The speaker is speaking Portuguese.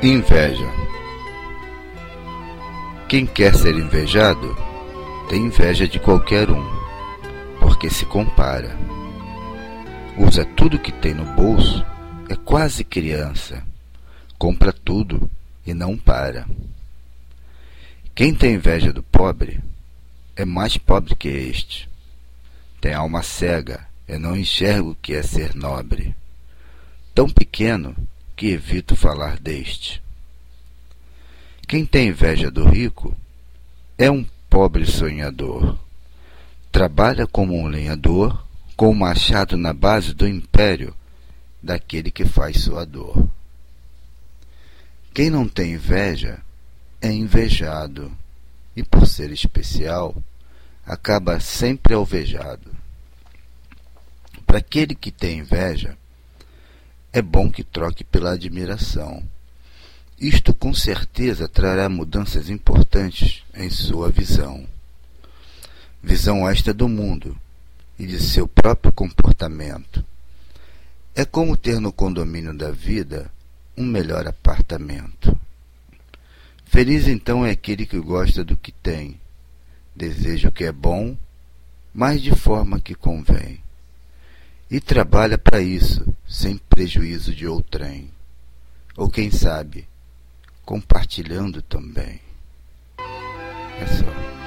Inveja. Quem quer ser invejado tem inveja de qualquer um, porque se compara. Usa tudo que tem no bolso, é quase criança, compra tudo e não para. Quem tem inveja do pobre é mais pobre que este. Tem alma cega e não enxerga o que é ser nobre. Tão pequeno que evito falar deste. Quem tem inveja do rico é um pobre sonhador. Trabalha como um lenhador, com o machado na base do império daquele que faz sua dor. Quem não tem inveja é invejado, e por ser especial, acaba sempre alvejado. Para aquele que tem inveja, é bom que troque pela admiração. Isto com certeza trará mudanças importantes em sua visão. Visão esta do mundo e de seu próprio comportamento. É como ter no condomínio da vida um melhor apartamento. Feliz então é aquele que gosta do que tem, deseja o que é bom, mas de forma que convém. E trabalha para isso, sem prejuízo de outrem. Ou quem sabe, compartilhando também. É só.